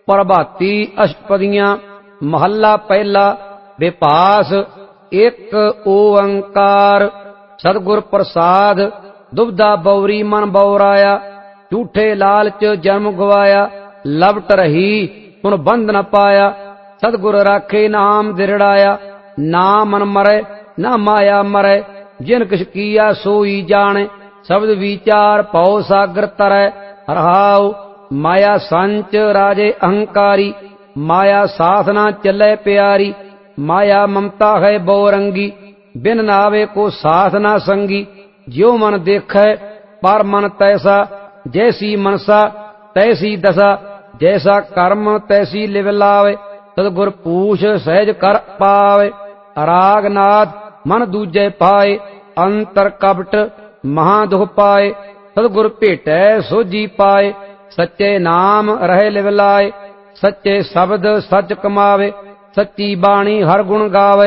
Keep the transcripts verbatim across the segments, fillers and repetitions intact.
प्रभाती अष्टपदियां। महला पहला। विपास एक ओंकार। सतगुर प्रसाद दुबदा बौरी मन बौराया। झूठे लालच जन्म गवाया। लपट रही पुन बंध न पाया। सतगुर राखे नाम दिरड़ाया। ना मन मरै ना माया मरै। जिन किछ किया सोई जाने। शब्द विचार पौ सागर तरै। रहाउ माया संच राजे अहंकारी। माया साधना चलै प्यारी। माया ममता है बहुरंगी। बिन नावे को साथ ना संगी। ज्यो मन देखै पर मन तैसा। जैसी मनसा तैसी दशा। जैसा कर्म तैसी लिव लावे। सतगुर पूछ सहज कर पावे। रागनाथ मन दूजे पाए। अंतर कपट महा दुख पाए। सतगुर भेटै सोझी पाए। सच्चे नाम रहे लिव लाए। सच्चे शब्द सच कमावे। सच्ची बाणी हर गुण गावे।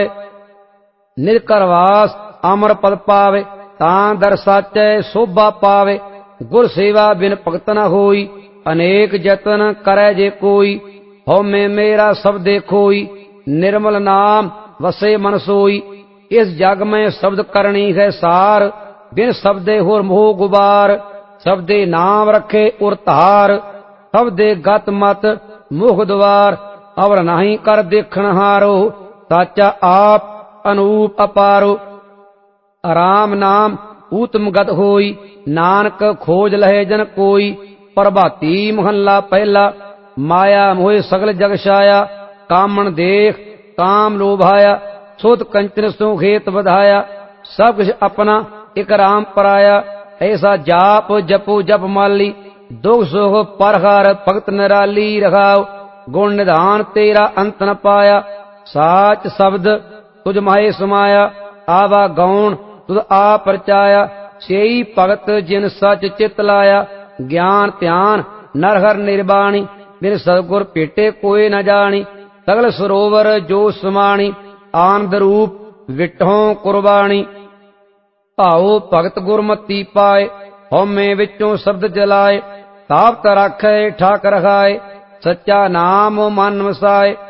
निरकरवास अमर पद पावे। तां दर साचै शोभा पावे। गुर सेवा बिन भगत न होई। अनेक जतन करै जे कोई। हउमै मेरा सब देखोई। निर्मल नाम वसे मन सोई। इस जग में शब्द करनी है सार। बिन शब्दे होर मोह गुबार। शब्दे नाम रखे उर धार। शब्दे गत मत मुख द्वार। अवर नहीं कर देखण हारो। साचा आप अनूप अपारो। राम नाम उत्तम गत होई। नानक खोज लहे जन कोई। प्रभाती महला पहला। माया मोह सगल जग छाया। कामन देख काम लोभाया। सोत कंचन सो खेत बधाया। सब कुछ अपना एक राम पराया। ऐसा जाप जपो जप माली। दुख सुख परहार भगत निराली। रखाओ गुण निधान तेरा अंत न पाया। साच शब्द तुझ माहे समाया। आवा गौण तुझ आ परचाया। सेई भगत जिन सच चित लाया। ज्ञान ध्यान नरहर निर्वाणी। बिन सतगुर भेटे कोई न जानी। सगल सरोवर जो समाणी। आनंद रूप विठों कुर्बानी। भाओ भगत गुरमति पाए। हउमै विचों शब्द जलाए। तापत राखै ठाक रखाए। सच्चा नाम मन वसाए।